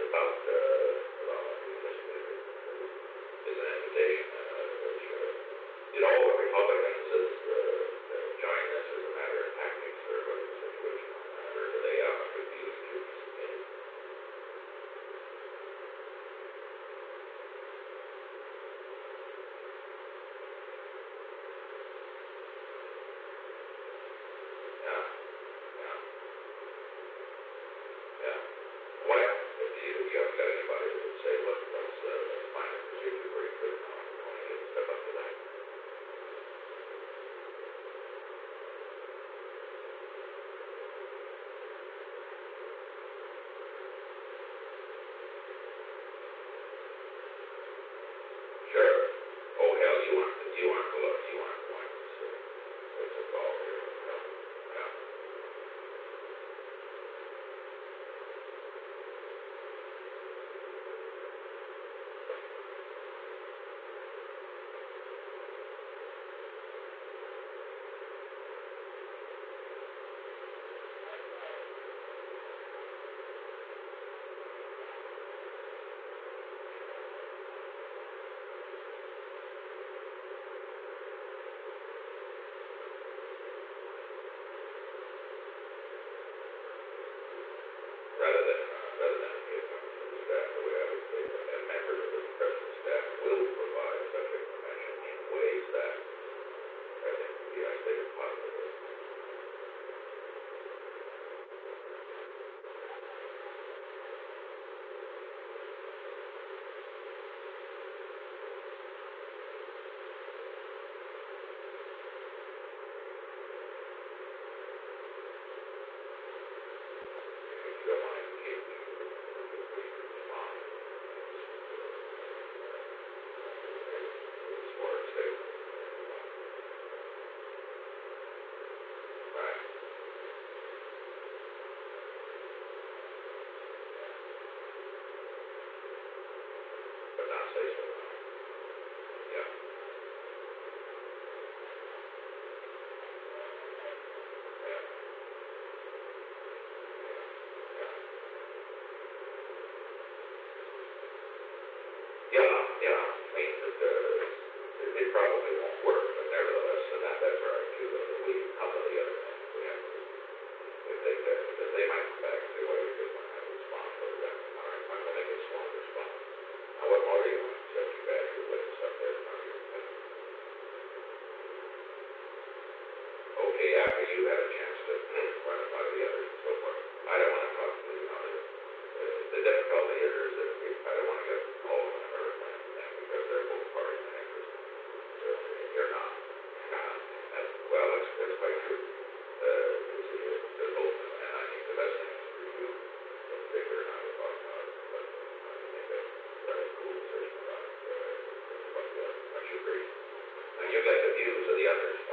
about just is an invitation, which Republicans join this as a matter of tactics or what the situation on that, or do they refuse to participate? Yeah, yeah, yeah. What if you haven't got anybody that would say, look, let's find a procedure where you could want to step up to that? Sure. Oh hell, you want to look, you want appointments. It's a call here. Yeah, yeah. Rather than give members of the staff, the way I would say that, and members of the present staff will provide such information in ways that I think would be isolated positively. If you don't want to keep respond, it's more statement. Right. But not say so. Yeah. Yeah. Yeah. Yeah. Yeah. I mean, it probably won't work, but nevertheless, and that's right too. How about the other thing we have to do? If they said, because they might come back and say, well, you're just not going to respond. What does that mean? All right, I'm going to make a small response. Now, what more do you want? Said too bad you're putting stuff there in front of your face. Okay, after you had a chance to run it by the others and so forth. I don't want to talk to the difficulty here is that I don't want to get all of them in a hurricane thing because they're both parties in interest. You're not. Well, that's quite true. They're both, and I think the best thing is for you in particular not to talk about it, but make a rather cool decision about the other. Don't you agree? Now you get the views of the others.